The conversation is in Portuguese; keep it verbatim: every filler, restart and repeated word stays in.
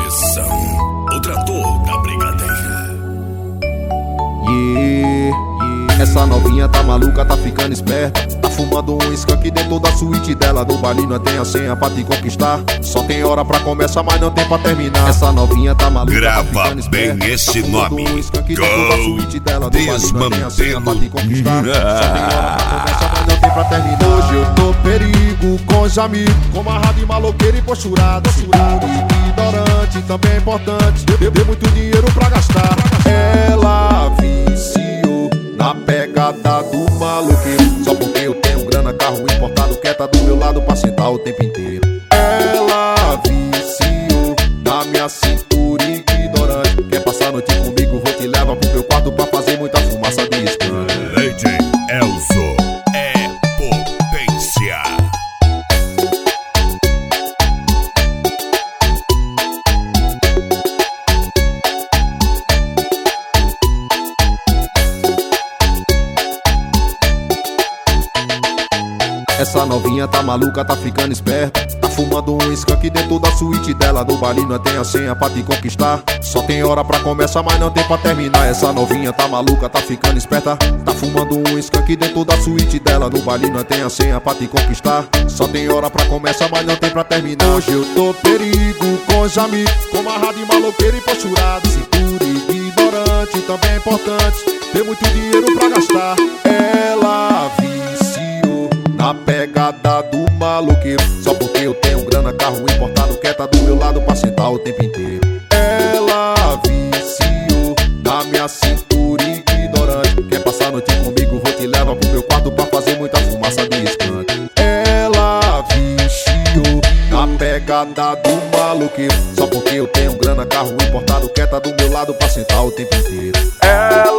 Pressão, o trator da brigadeira. Yeah, yeah. Essa novinha tá maluca, tá ficando esperta. Tá fumando um skunk dentro da suíte dela. No baile não tem a senha pra te conquistar. Só tem hora pra começar, mas não tem pra terminar. Essa novinha tá maluca, grava tá ficando esperta. Bem esse tá nome, um skunk dentro da suíte dela. No baile não tem a senha pra te conquistar. Só tem hora pra começar, mas não tem pra terminar. Hoje eu tô perigo com os amigos, com amarrado e maloqueiro e posturado. Seguro e ignorante, também é importante. Eu dei muito dinheiro pra gastar. Ela viciou na pegada do maloqueiro. Só porque eu tenho grana, carro importado, quer tá do meu lado pra sentar o tempo inteiro. Ela viciou na minha cintura ignorante. Quer passar a noite comigo, vou te levar pro meu quarto pra fazer muita fumaça de skunk. Lady Elzo é potência. Essa novinha tá maluca, tá ficando esperta. Tá fumando um skunk dentro da suíte dela. No baile não tem a senha pra te conquistar. Só tem hora pra começar, mas não tem pra terminar. Essa novinha tá maluca, tá ficando esperta. Tá fumando um skunk dentro da suíte dela. No baile não tem a senha pra te conquistar. Só tem hora pra começar, mas não tem pra terminar. Hoje eu tô perigo com os amigos, com amarrado e maloqueiro e posturado. Cintura ignorante, também é importante. Tem muito dinheiro pra gastar. Ela viciou na pegada do maloqueiro. Só porque eu tenho grana, carro importado, quer tá do meu lado pra sentar o tempo inteiro. Ela viciou na minha cintura ignorante. Quer passar a noite comigo, vou te levar pro meu quarto pra fazer muita fumaça de skunk. Ela viciou na pegada do maloqueiro. Só porque eu tenho grana, carro importado, quer tá do meu lado pra sentar o tempo inteiro. Ela